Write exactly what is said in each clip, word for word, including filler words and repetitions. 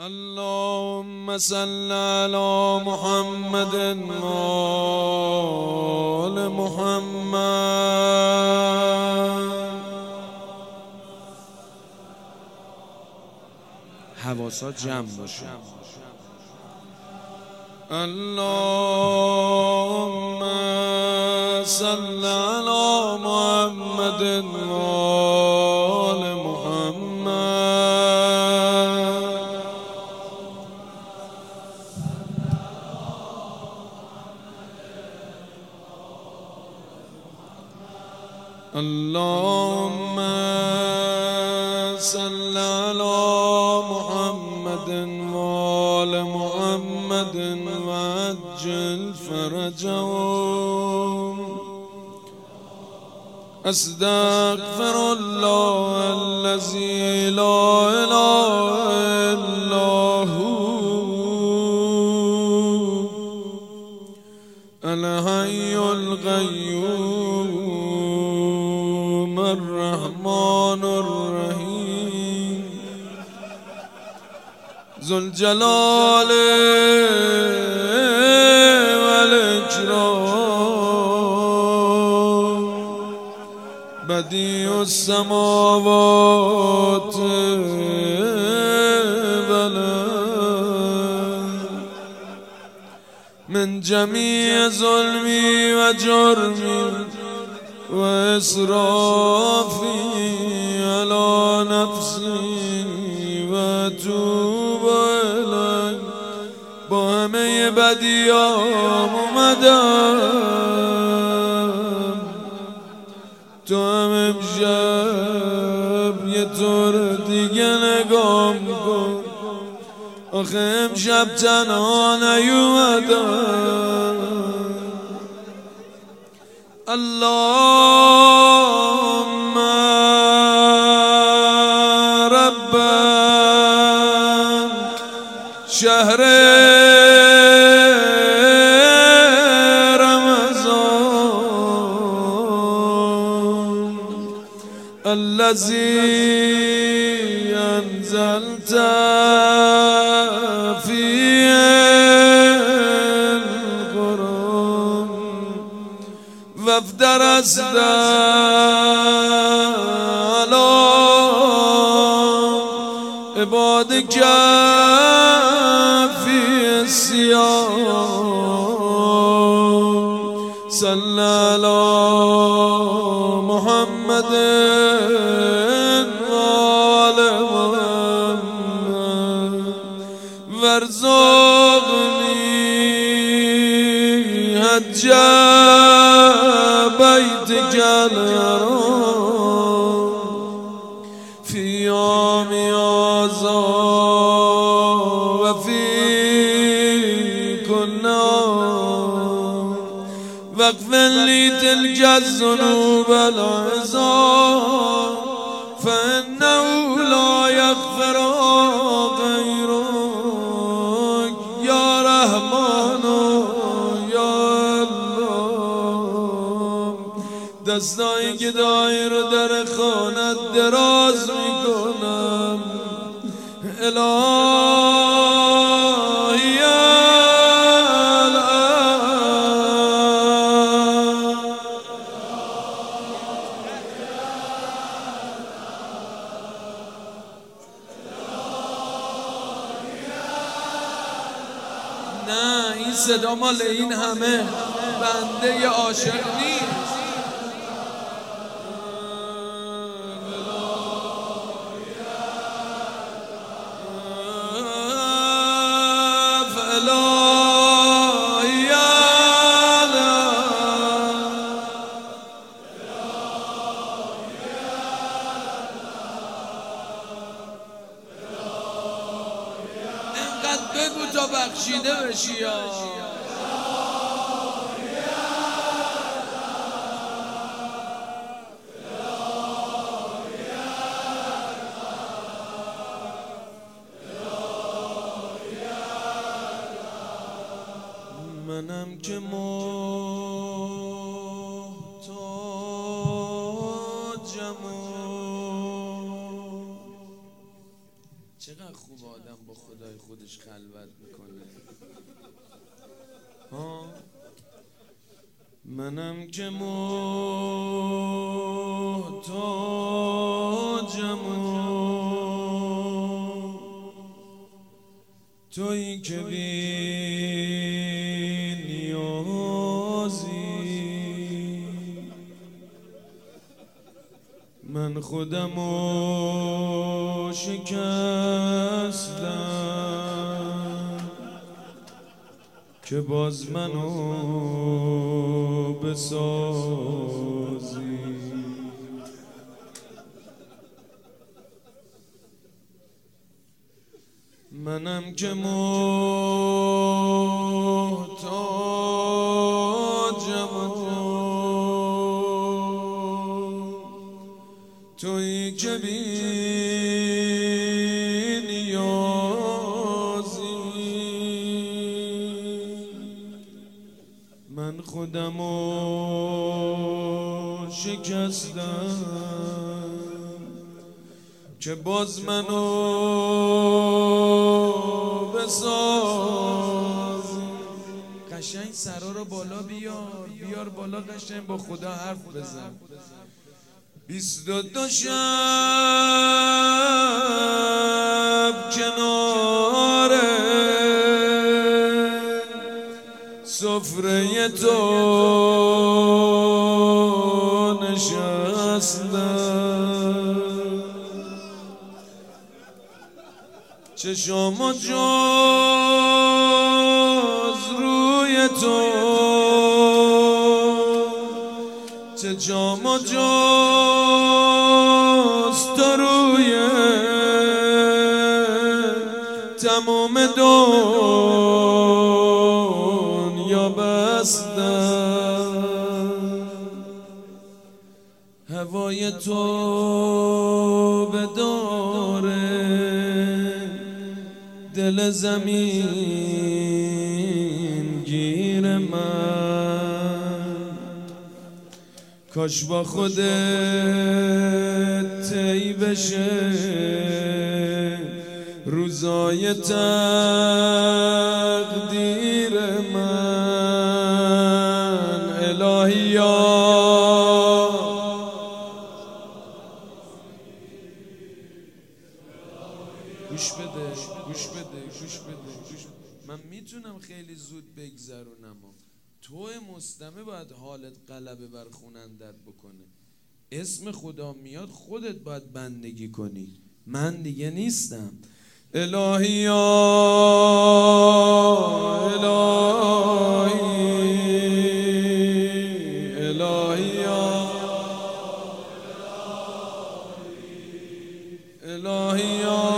اللهم صل على محمد وآل محمد. حواسات جمع باشه. اللهم صل على محمد وآل محمد. اللهم صل على محمد وآل محمد وعجل فرجهم. استغفر الله الذي لا اله الا هو الحي القيوم الرحمن الرحيم ذو الجلال والإكرام بديع السماوات والأرض من جميع ظلمي وجرمي وإسرافي على نفسي وأتوب إليك. با همه بدیام اومدم تو هم امشب یه طور دیگه نگام کن. آخه امشب تنها نیومدم. اللهم رب شهر رمضان الذي أنزلت فيه القرآن وافترست على عبادك في الصيام. صلى على محمد وآل محمد وارزقني حج بيتك الحرام في يوم هذا وفي كل يوم واغفر لي تلك الذنوب العظام فإنه لا يغفر غيرك يا رحمن يا الله. دستایی که دایی رو در خانت دراز میکنم الهی نه این صدا مال این همه بنده عاشق نیست. بگو تا بخشیده بشی یا منم که محتاجم چقدر خوب آدم با خدای خودش خلوت میکنه. ها منم که محتاجم و تویی که بی نیازی، من خودمو شکستم که باز منو بسازی. منم که محتاجم تویی که بی نیازی، من خودمو شکستم که باز منو بسازی. قشنگ سرا رو بالا بیار، بیار بالا قشنگ، با خدا حرف بزن. بیست و دو شب کنار سفره تو نشستم، چشام جز روی تو، چشام جز تو روی تمام دنیا بستم. هوای تو بداره دل زمین گیر من، کاش با خودت طی بشه روزای تقدیر من. الهی یا گوش بده گوش بده گوش بده گوش بده. من میتونم خیلی زود بگذرونم، تو مستمع باید حالت غلبه بر خونندت بکنه. اسم خدا میاد خودت باید بندگی کنی، من دیگه نیستم. الهی یا الهی الهی یا الهی یا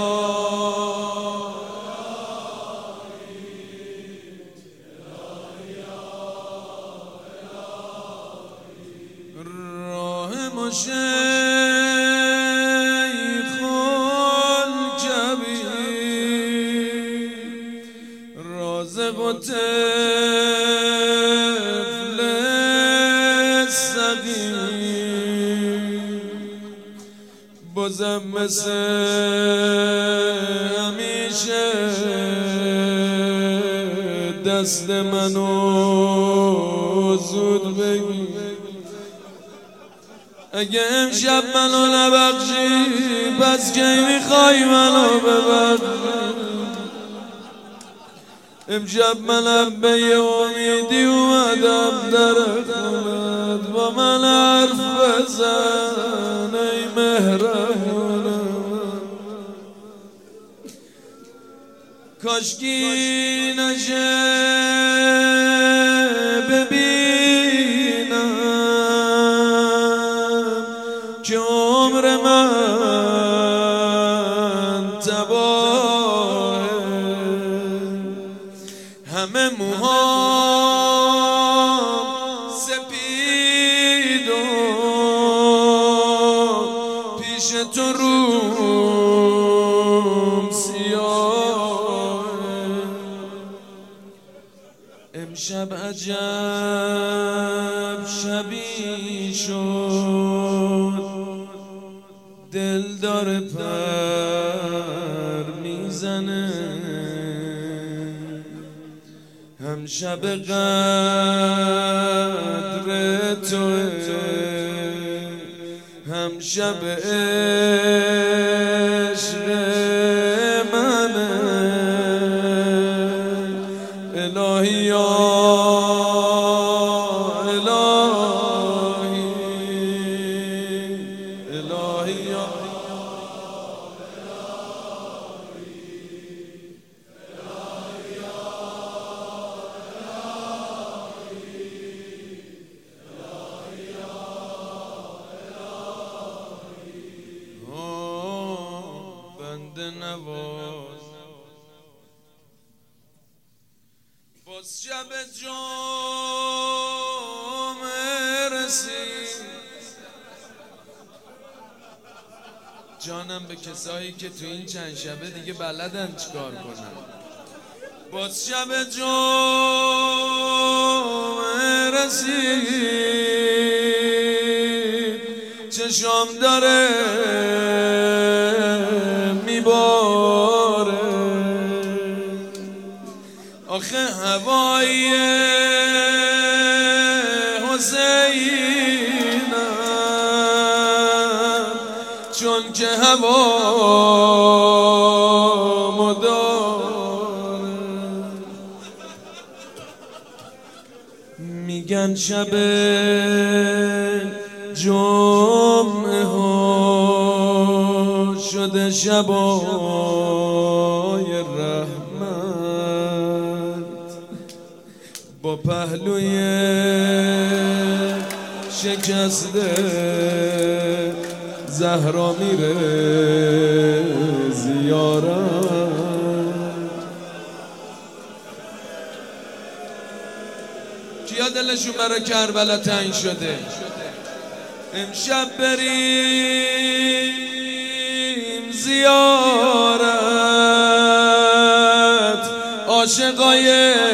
شیخ الکبیر رازق و طفل صغیر، بازم مثل همیشه دست منو زود بگیر. اگه امشب منو نبخشی پس کی میخوای منو ببخشی؟ امشب منم به یه امیدی اومدم در خونت، با من حرف بزن ای مهربونم. کاشکی نشه ببینم که عمر من تباهه، همه موهام سپید و پیش تو روم سیاهه. امشب عجب شبی شد، دل داره پر هم شب قدر توه، هم شب عشق منه. الهی یا الهی، الهی یا بنده نواز. باز شب جام رسید، جانم به کسایی که تو این چند شبه دیگه بلدن چیکار کنن. باز شب جام رسید، چشام داره میباره. آخه هوای حسینم، چون که هوا مداره. میگن شب جمعه ها شده شبای رحمت، با پهلوی شکسته زهرا میره زیارت. کیا دلشون برای کربلا تنگ شده؟ امشب بریم زیارت عاشقای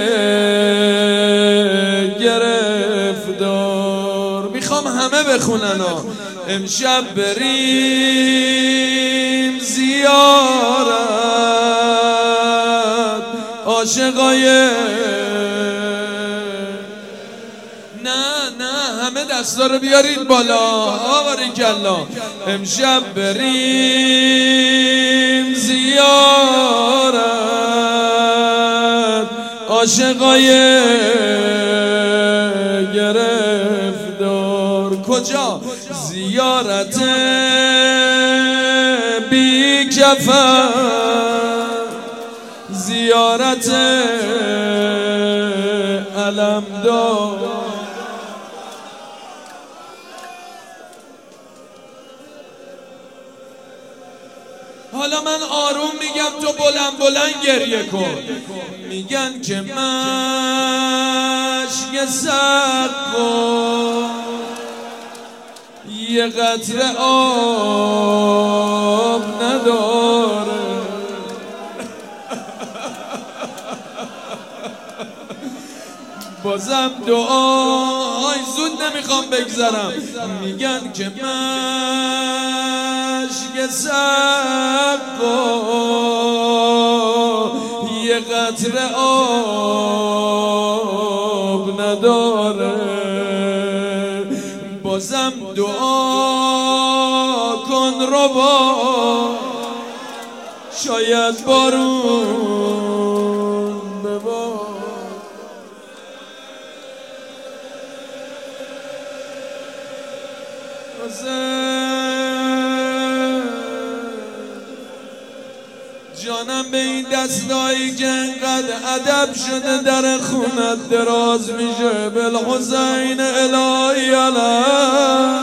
گرفتار. میخوام همه بخونن ها. امشب بریم زیارت عاشقای، نه نه همه دستا رو بیارید بالا. آباریکلا. امشب بریم زیارت عاشقای گرفتار. کجا؟ زیارت بی کفن، زیارت علمدار. حالا من آروم میگم تو بلند بلند گریه کن. میگن که مشک سقا یه قطره آب نداره. بازم دعای زود نمیخوام بگذرم. میگن که مشک سقا یه قطره آب نداره. بازم دعا کن ربا، شاید بارون ببار. جانم به این دستایی که انقدر ادب شده در خونت دراز میشه. بالحسین الهی علیه.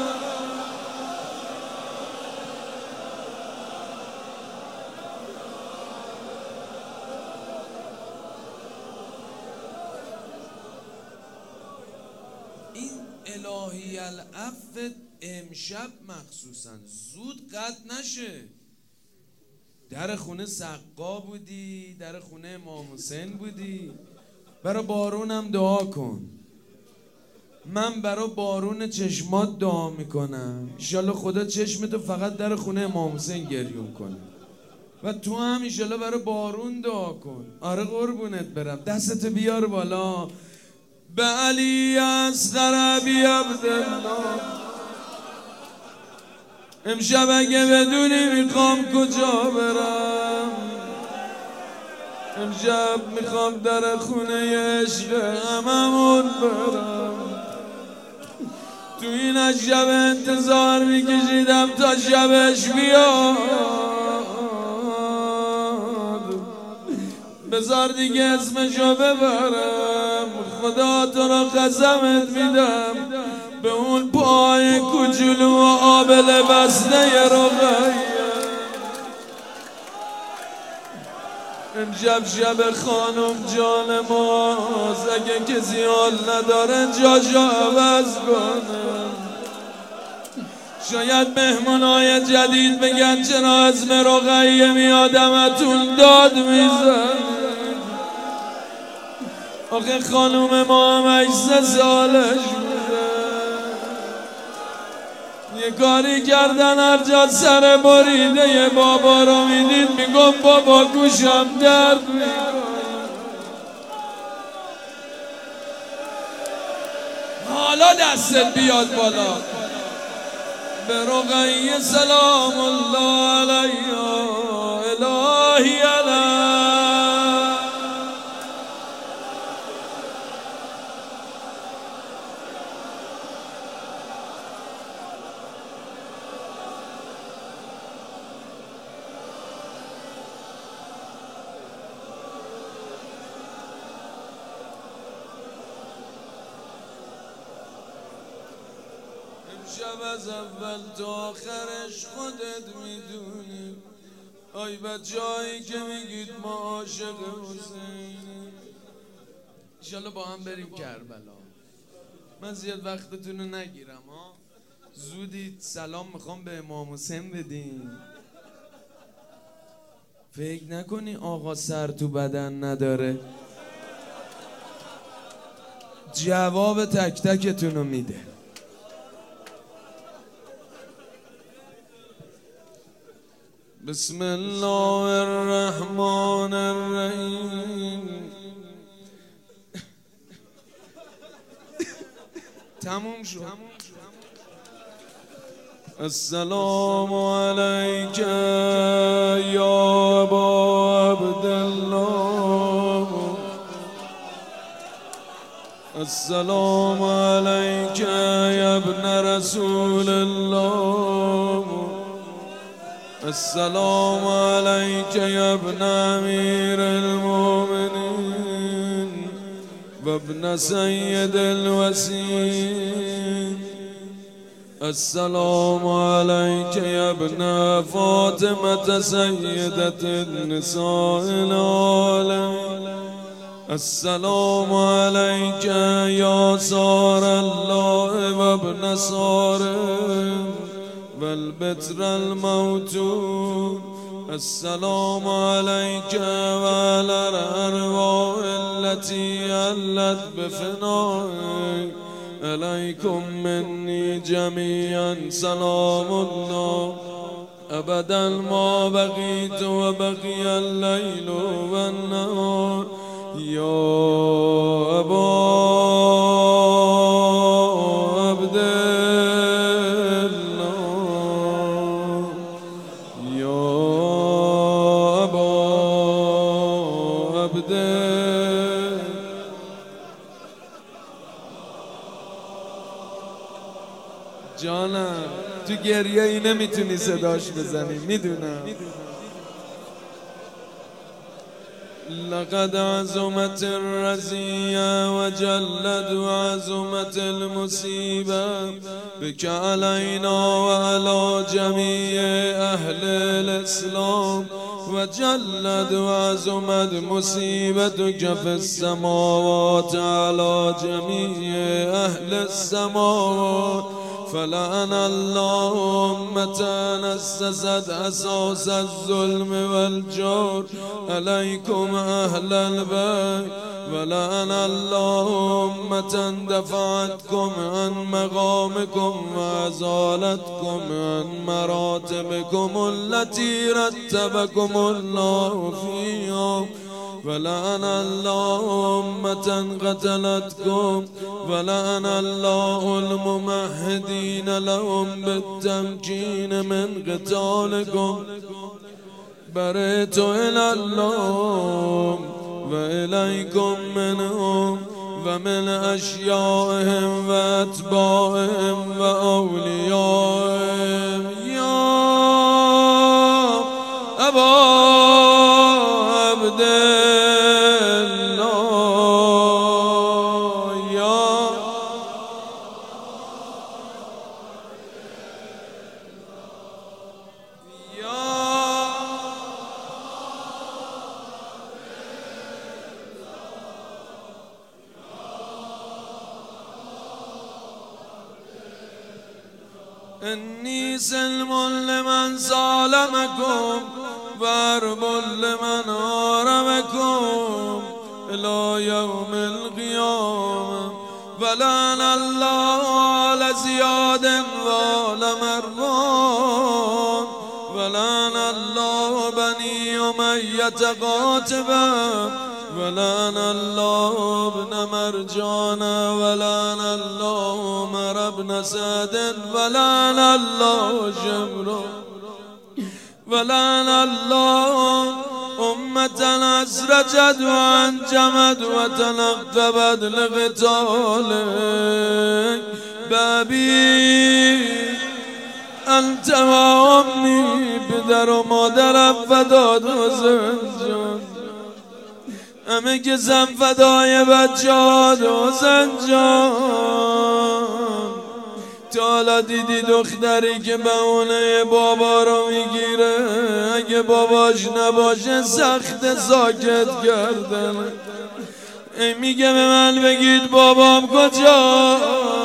این الهی العفو امشب مخصوصا زود قطع نشه. در خونه سقا بودی، در خونه امام حسین بودی. برای بارونم دعا کن. من برای بارون چشمات دعا میکنم. انشالله خدا چشمتو فقط در خونه امام حسین گریون کنه. و تو هم ایشالا برای بارون دعا کن. آره قربونت برم. دستت بیار بالا. به علی اصغر ابی عبدالله امشب اگه بدونی میخوام کجا برم، امشب میخوام در خونه عشق هممون برم. تو این شب انتظار میکشیدم تا شبش بیاد، بذار دیگه اسمشو ببرم. خدا تو را قسمت میدم به اون پای کوچولو و آبل بسته رقیه. امشب شب خانم جان ماست، اگه کسی حال نداره جاشو عوض کنه. شاید مهمونای جدید بگن چرا اسم رقیه میادمتون داد میزن. آخه خانوم ما هم هشت سالش بوده، یه کاری کردن هر جا سر بریده یه بابا رو میدید میگم بابا گوشم درد میکنه. حالا دستت بیاد بالا. به رقیه سلام الله علیها الهی علیه. شب از اول تا آخرش خودت میدونی. آی بچه‌هایی که میگید ما عاشق حسینیم، انشالله با هم بریم کربلا. من زیاد وقتتون رو نگیرم ها. زودی سلام میخوام به امام حسین بدین. فکر نکنی آقا سر تو بدن نداره، جواب تک تکتون رو میده. بسم الله الرحمن الرحیم. تموم شد. السلام علیک یا ابا عبدالله، السلام علیک یا ابن رسول الله، السلام علیک یا ابن امیر المؤمنین و ابن سید الوسیم، السلام علیک یا ابن فاطمة سیدة النساء العالمین، السلام علیک یا سار الله و ابن سارم والبتر الموتون، السلام عليك وعلى الأرواح التي علت بفنائك، عليكم مني جميعا سلام الله أبدا ما بقيت وبقي الليل والنهار. يا أبا جانم تو گریه ای نمیتونی صداش بزنی میدونم. لقد عظمت الرزیه و جلد و عظمت المصیبه بک علینا و علی جمیع اهل الاسلام و جلد و عظمت مصیبتک فی السماوات علی جمیع اهل السماوات فلعن الله أمة أسست أساس الظلم والجور عليكم أهل البيت ولعن الله أمة دفعتكم عن مقامكم وأزالتكم عن مراتبكم التي رتبكم الله فيها ولعن الله أمة قتلتكم ولعن الله الممهدين لهم بالتمكين من قتالكم برئت إلى الله وإليكم منهم ومن أشيائهم وأتباعهم وأوليائهم يا أبا عبد الله يا إني سلم لمن ظالمكم وارب لمن هاربكم إلى يوم القيامة ولعن الله على زياد وعلى مروان ولعن الله بني أمية قاتبا ولعن الله ابن مرجان ولعن الله عمر بن سعد ولعن الله جبر ولعن الله أمة أسرجت وأنجمت وتنقبت لقتالك بابي أنت وأمي پدر و مادرم فداد حسین جان همه کسم فدای بچه‌هات حسین جان تا حالا دیدی دختری که بهونه بابا رو میگیره اگه باباش نباشه سخت ساکت کردن ای میگه به من بگید بابام کجا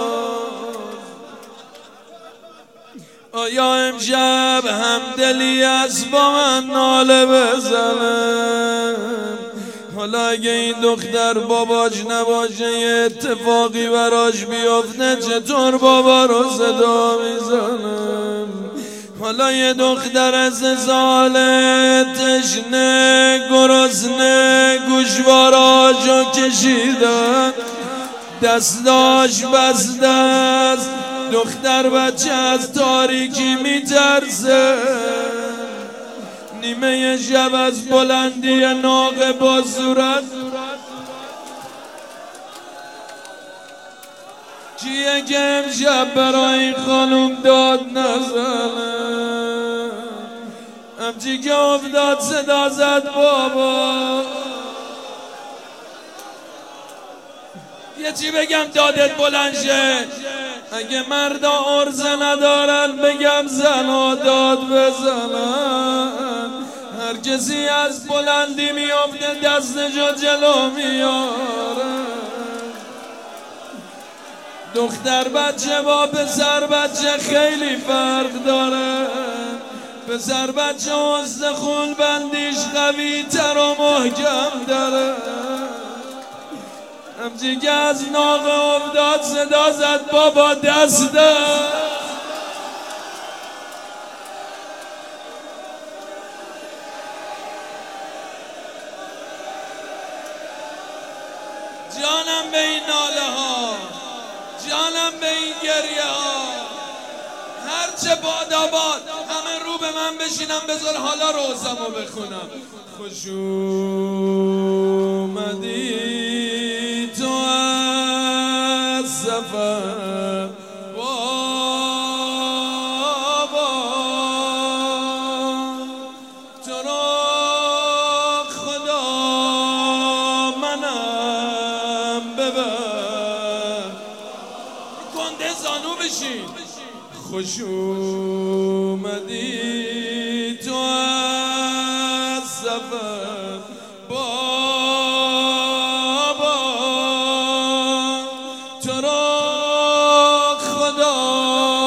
آیا امشب همدلی است با من ناله بزنه حالا اگه این دختر باباش نباشه یه اتفاقی براش بیفته چطور بابا رو صدا میزنم حالا یه دختر از ساله تشنه گرسنه گوشواراشو کشیدن دستاش بسته است دختر بچه از تاریکی میترسه نیمه شب از بلندی ناقه با صورت کیه که امشب برای این خانوم داد نزنه همچی که افتاد صدا زد بابا یه چی بگم دادت بلند شه اگه مردا عرضه ندارن بگم زنا داد بزنن هر کسی از بلندی میافته دستشو جلو میاره دختر بچه با پسر بچه خیلی فرق داره پسر بچه استخون بندیش قوی تر و محکم داره همچی که از ناقه افتاد صدا زد بابا دسته جانم به این ناله ها جانم به این گریه ها هرچه باداباد همه رو به من بشینم بذار حالا روزمو بخونم خوش اومدی تو از سفر بابا تو را خدا منم ببر گنده زانو بشین خوش اومدی تو از سفر بابا تو را خدا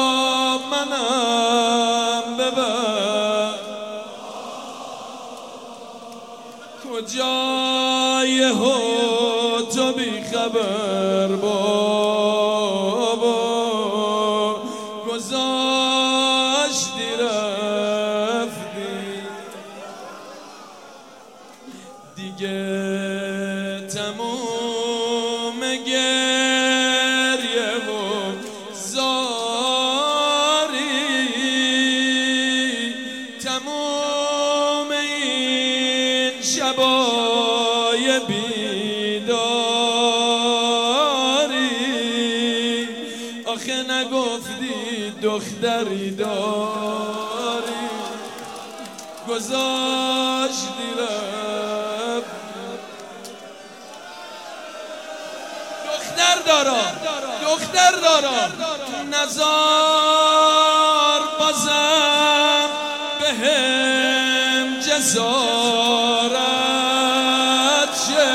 کجای هو تو بی خبر بابا گذاشتی رفتی دیگه تموم گریه و زاری تموم این شبای بیداری آخه نگفتی دختری داری گذاشتی رفت دختر دارم دختر دارم نزار بازم به هم جسارت شه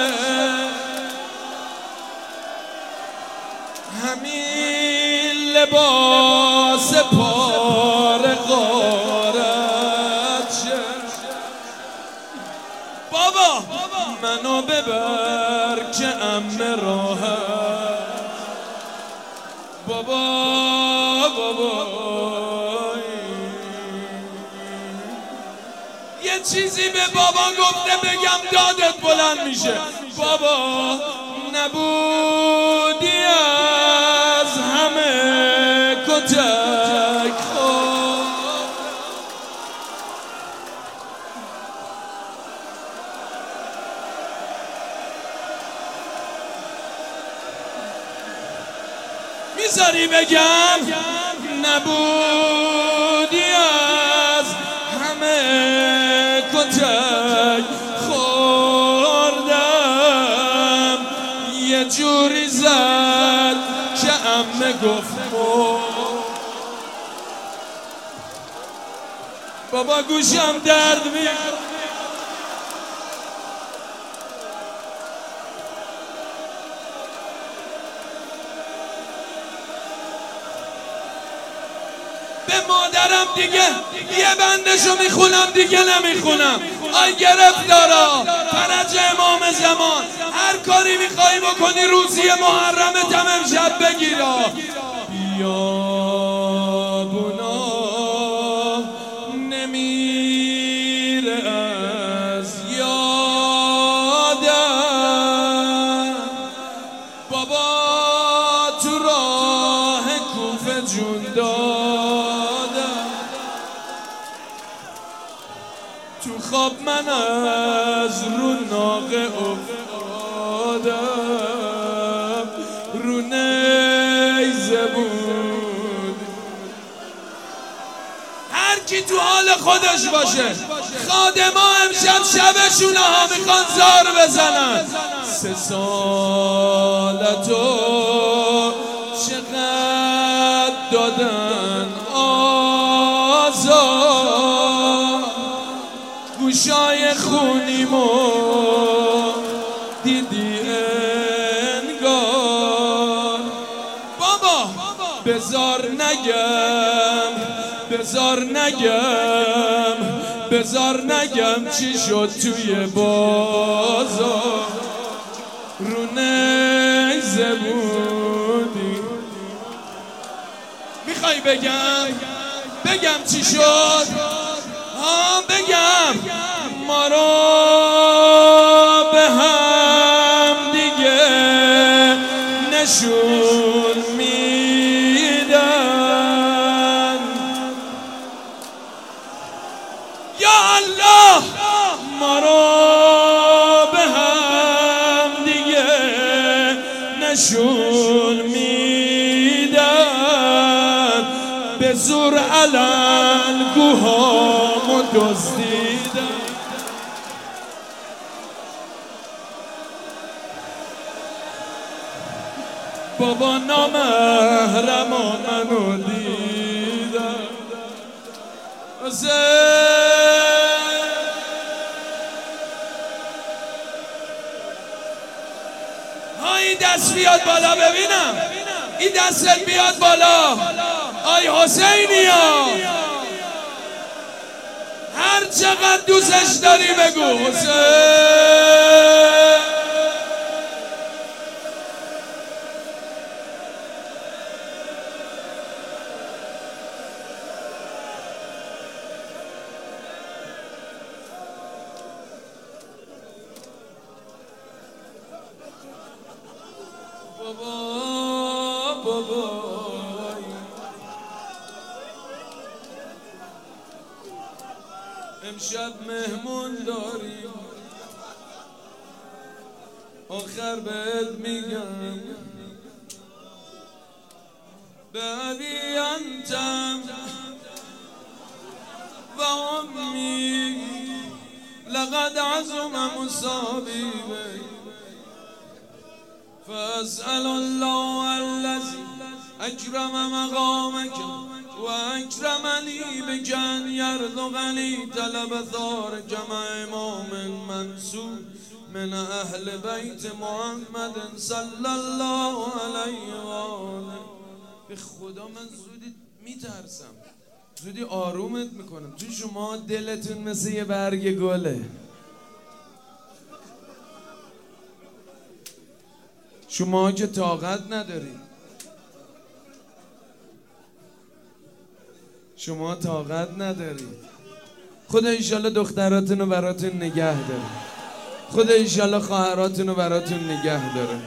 همین لباس پاره غارت شه بابا منو ببر که عمه راحت بابا بابا یه چیزی به بابا گفته بگم دادت بلند میشه بابا نبودی از همه کتک خود میذاری بگم نبودی از همه کتک خوردم یه جوری زد که عمه گفت بابا گوشم درد می‌کنه به مادرم دیگه یه بندشو میخونم دیگه نمیخونم آی گرفتارا فرج امام زمان هر کاری میخوایی بکنی روزی محرمت هم امشب بگیرا بیابونا نمیره از یادم بابا تو راه کوفه جون دادم تو خواب من از رو ناقه افتادم رو نیزه بود هر کی تو حال خودش باشه خادما امشب شبشونه ها میخوان زار بزنن سه سالتو چقدر دادن آزار گوشای خونیمو دیدی انگار بابا بزار نگم بزار نگم بزار نگم چی شد توی بازار رو نیزه بودی میخوای بگم بگم چی شد ها بگم ما رو به هم دیگه نشون میدن یا الله ما رو به هم دیگه نشون میدن به زور علن گوهامو دزدیدن بابا نامحرما منو دیدن ها این دست بیاد بالا ببینم این دستت بیاد بالا آی حسینیا هر چقدر دوستش داری بگو حسین بابا امشب مهمون داریم آخر بهت میگم بابی انتم و امی لقد عزم مصابی فاسأل الله الذي اکرم مقامک و اکرمنی بکن یرزقنی طلب ثار کما امام منصور من اهل بیت محمد صلی الله علیه و آله. به خدا من زودی میترسم، زودی آرومت میکنم. تو شما دلتون مثل یه برگ گله، شما که طاقت ندارید، شما طاقت ندارید. خدا انشالله دختراتون رو براتون نگه داره، خدا انشالله خواهراتون رو براتون نگه داره.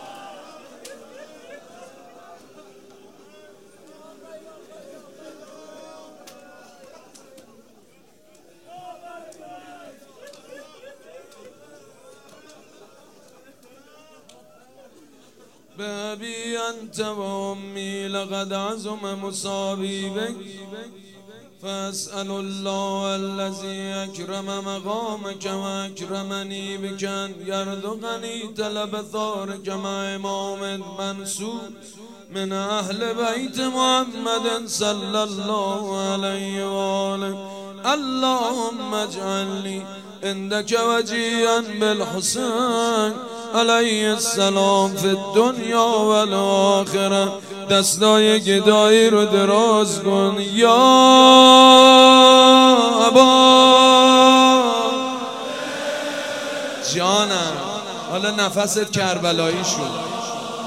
بابی انت و امی لقد عزم مصابی بک فاسأل الله الذي اکرم مقامک و اکرمنی بکن یرزقنی طلب ثار کما امام منصور من اهل بیت محمد صلی الله علیه و آله. اللهم اجعلنی عندك وجيا بالحسين علیه السلام فی الدنیا و الاخره. دستای گدایی رو دراز کن یا ابا جانم. حالا نفست کربلایی شد.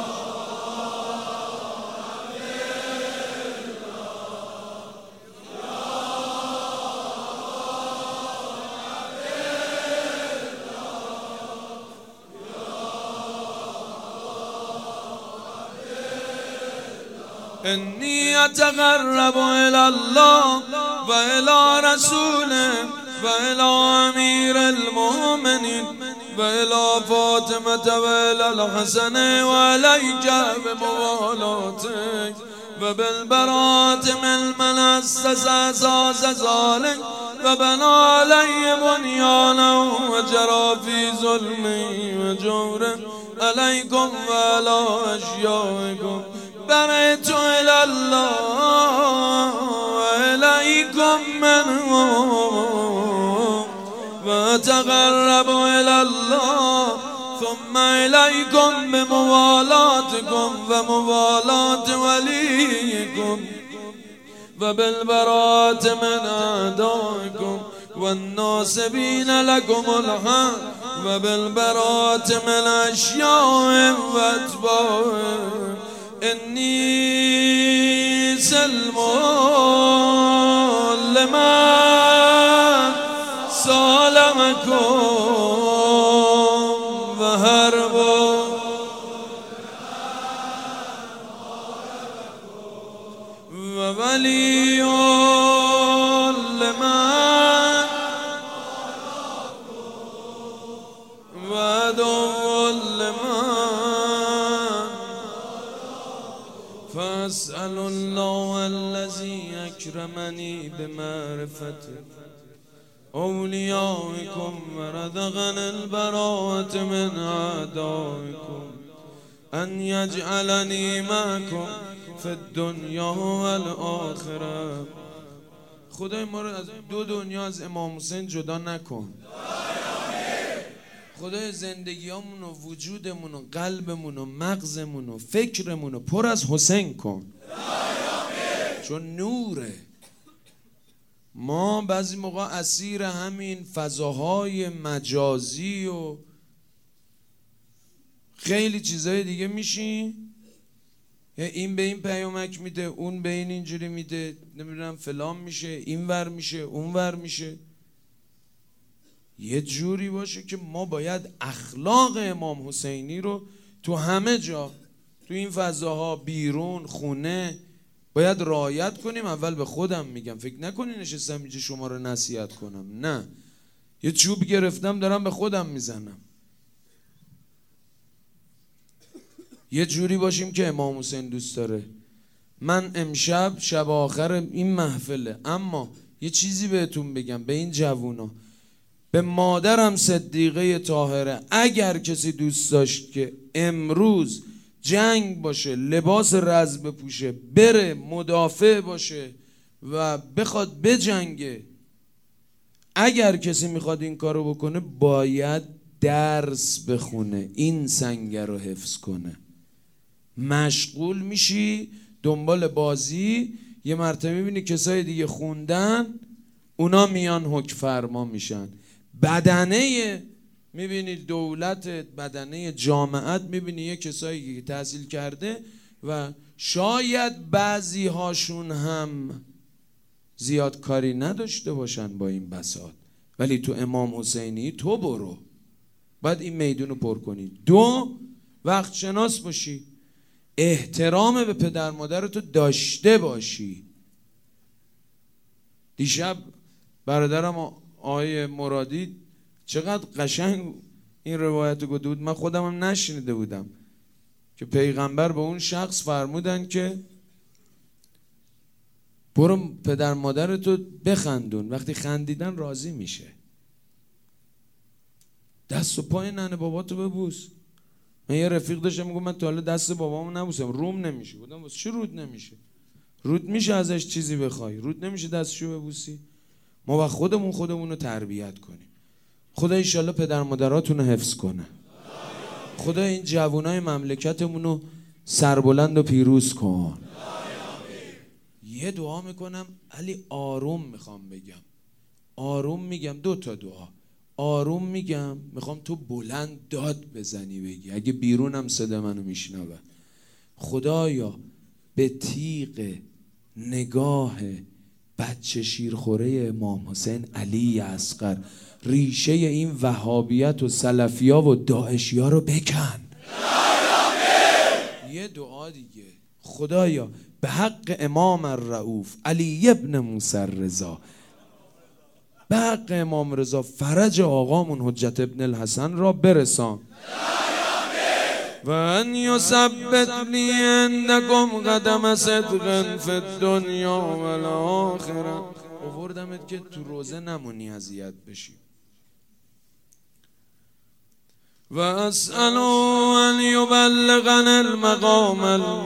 انی اتقرب الی الله و الی رسوله و الی امیر المؤمنین و الی فاطمه و الی الحسن و علیک بموالاتک و بالبراءة من من اسس اساس ذلک و بنا علی بنیانه و جرى فی ظلمی و جوره علیکم و علی اشیائکم. برأت إلى الله وإليكم منه وأتقرب إلى الله ثم إليكم بموالاتكم وموالاة وليكم وبالبراءة من أعدائكم والناصبين لكم الحق وبالبراءة من أشياء وأتباعهم. انی سلم لمن سالمکم و حرب و ولی لمن و عدو لمن. فاسأل الله الذي اکرمنی بمعرفته اولیائکم و رزقنی البراءة من اعدائکم ان یجعلنی معکم فی الدنیا و الاخره. خدای ما رو از دو دنیا از امام حسین جدا نکن. خدای زندگیامون و وجودمون و قلبمون و مغزمون و فکرمون رو پر از حسین کن، چون نوره. ما بعضی موقع اسیر همین فضاهای مجازی و خیلی چیزای دیگه میشیم. این به این پیامک میده، اون به این اینجوری میده، نمیدونم فلان میشه، این ور میشه، اون ور میشه. یه جوری باشه که ما باید اخلاق امام حسینی رو تو همه جا، تو این فضاها بیرون خونه باید رعایت کنیم. اول به خودم میگم، فکر نکنی نشستم اینجا شما رو نصیحت کنم، نه، یه چوب گرفتم دارم به خودم میزنم. یه جوری باشیم که امام حسین دوست داره. من امشب شب آخر این محفله، اما یه چیزی بهتون بگم، به این جوونا، به مادرم صدیقه طاهره، اگر کسی دوست داشت که امروز جنگ باشه، لباس رز بپوشه، بره مدافع باشه و بخواد بجنگه، اگر کسی میخواد این کارو بکنه باید درس بخونه، این سنگر رو حفظ کنه. مشغول میشی دنبال بازی، یه مرتبه میبینی کسای دیگه خوندن، اونا میان حکم فرما میشن. بدنه میبینی دولتت، بدنه جامعت، میبینی یه کسایی که تحصیل کرده و شاید بعضی هاشون هم زیاد کاری نداشته باشن با این بساط، ولی تو امام حسینی تو برو، باید این میدونو پر کنی. دو، وقت شناس باشی، احترام به پدر مادرتو داشته باشی. دیشب برادرم آقای مرادی چقدر قشنگ این روایت رو گفته بود، من خودم هم نشنیده بودم، که پیغمبر به اون شخص فرمودن که برو پدر مادرتو بخندون، وقتی خندیدن راضی میشه. دست و پای ننه باباتو ببوس. من یه رفیق داشتم میگم من تا حالا دست بابامو نبوسم، روم نمیشه. بودم واسه چی رود نمیشه؟ رود میشه ازش چیزی بخوای، رود نمیشه دستشو ببوسی؟ ما با خودمون خودمون رو تربیت کنیم. خدا ایشالله پدر مادراتون رو حفظ کنه. خدا این جوانای مملکتمون رو سربلند و پیروز کن. یه دعا میکنم علی، آروم میخوام بگم، آروم میگم، دو تا دعا آروم میگم، میخوام تو بلند داد بزنی بگی، اگه بیرونم صدا منو میشنوه. خدایا به تیغ نگاه بچه شیرخوره امام حسین علی اصغر ریشه این وهابیت و سلفیا و داعشیا رو بکن. یه دعا دیگه، خدایا به حق امام الرؤوف علی ابن موسی الرضا، به حق امام رضا فرج آقامون حجت ابن الحسن را برسان. و ان یثبت لی عندکم قدم صدق فی الدنیا و الاخره. آوردمت که تو روزه نمونی اذیت بشی. و اسألوا ان یبلغنا المقام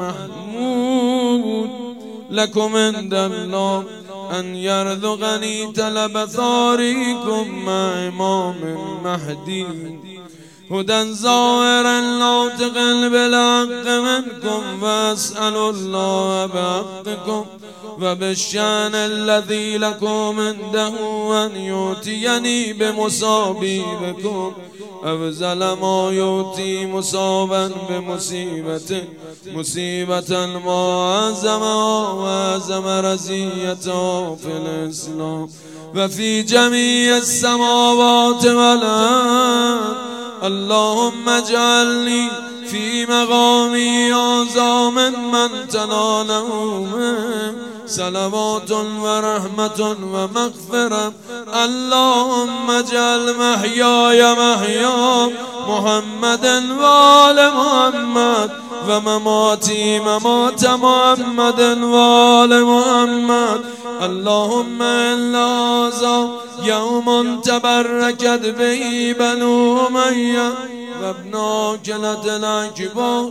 المحمود لکم عند الله ان یرزقنی طلب ثاریکم مع امام مهدی هدى ظاهرا ناطقا بالحق منكم واسأل الله بحقكم وبالشأن الذي لكم عنده أن يؤتيني بمصابيبكم أفضل ما يؤتي مصابا بمصيبة مصيبة ما أعظمها وأعظم رزيتها في الإسلام وفي جميع السماوات والأرض. اللهم اجعلني في مقامي هذا ممن تناله منه صلوات ورحمة ومغفرة. اللهم اجعل محياي محيا محمد وآل محمد ومماتي ممات محمد وآل محمد. اللهم إن هذا يوم تبركت به بنو أمية وابن عقلة الأكبر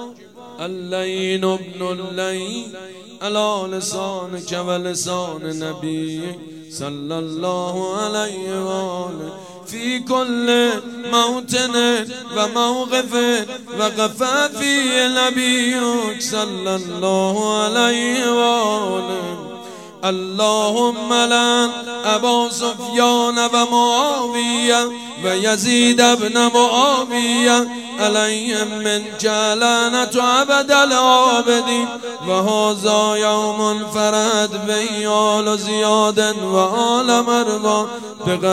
اللين ابن اللين على لسانك ولسان نبيك صلى الله عليه وآله في كل موطن وموقف وقف فيه نبيك صلى الله عليه وآله. اللهم لعن أبا سفيان ومعاوية ويزيد بن معاوية عليهم منك لعنة أبد العابدين. وهذا يوم فرحت به آل زياد وآل مروان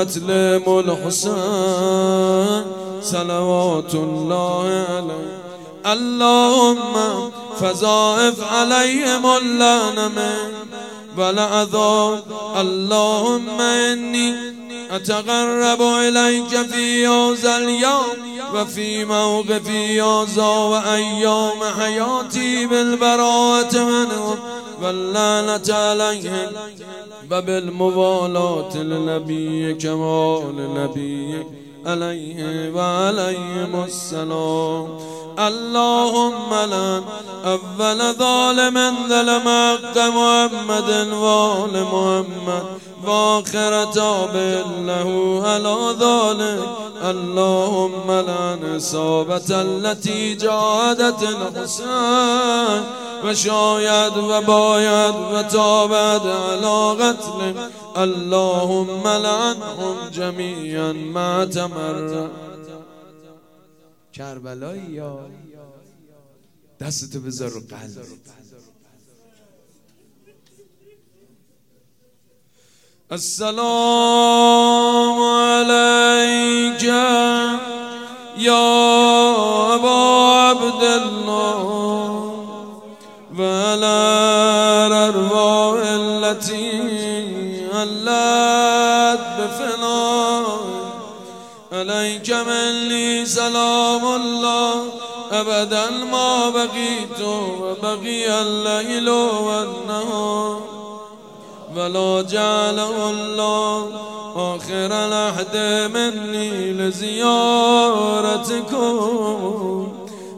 بقتلهم الحسين صلوات الله عليه. اللهم فضاعف عليهم اللعنة والعذاب. اللهم إني أتقرب إليك في هذا اليوم وفي موقفي هذا وأيام حياتي بالبراءة منهم واللعنة عليهم وبالموالاة لنبيك ولنبيك عليه وعليهم السلام. اللهم لن أول ظالم ظلم حق محمد وآل محمد وآخر تاب له على ذلك. اللهم لن إصابة التي جاهدت الحسين وشايد وبايد وتابت على قتله. اللهم لعنهم جميعا ما تمر. کربلایی یا دستتو بذار رو قلب. السلام علیک یا ابا عبدالله وعلى الأرواح التي علت بفناء عليك مني سلام الله أبدا ما بقيت وبقي الليل والنهار ولا جعله الله آخر العهد مني لزيارتكم.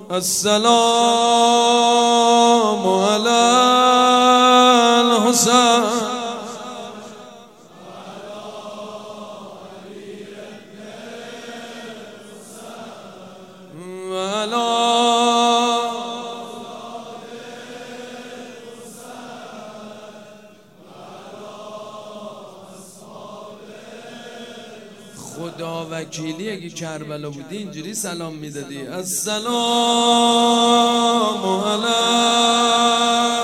السلام على الحسين خدا وکیلی اگه کربلا بودی اینجوری سلام میدادی. السلام علیکم.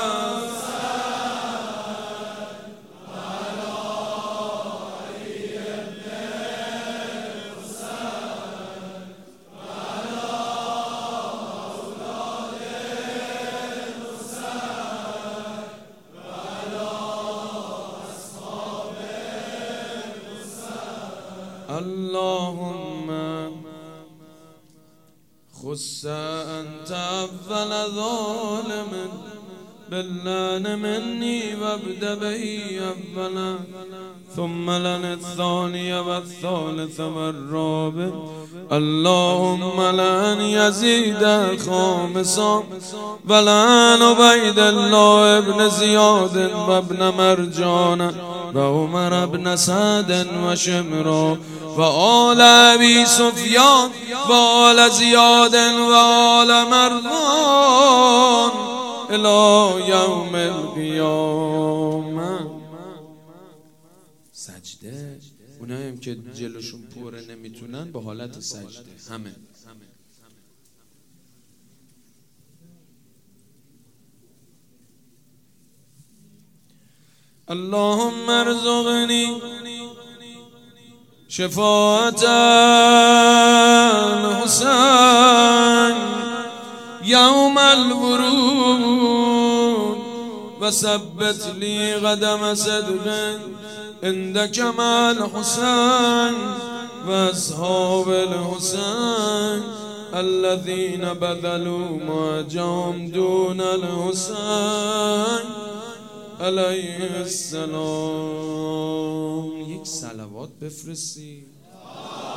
اللهم خص أنت أول ظالم باللعن مني وابدأ به أولا ثم لن الثاني والثالث والرابع. اللهم لن يزيد خامسا ولن عبيد الله ابن زياد وابن مرجان وعمر ابن سعد وشمرا وآل أبي سفيان وآل زياد وآل مروان إلى يوم القيامة. سجده اوناییم که جلوشون پوره نمیتونن به حالت سجده همه. اللهم ارزقني شفاعة الحسين يوم الورود وثبت لي قدم صدق عندك مع الحسين وأصحاب الحسين الذين بذلوا معجهم دون الحسين علیه السلام. یک صلوات بفرستی.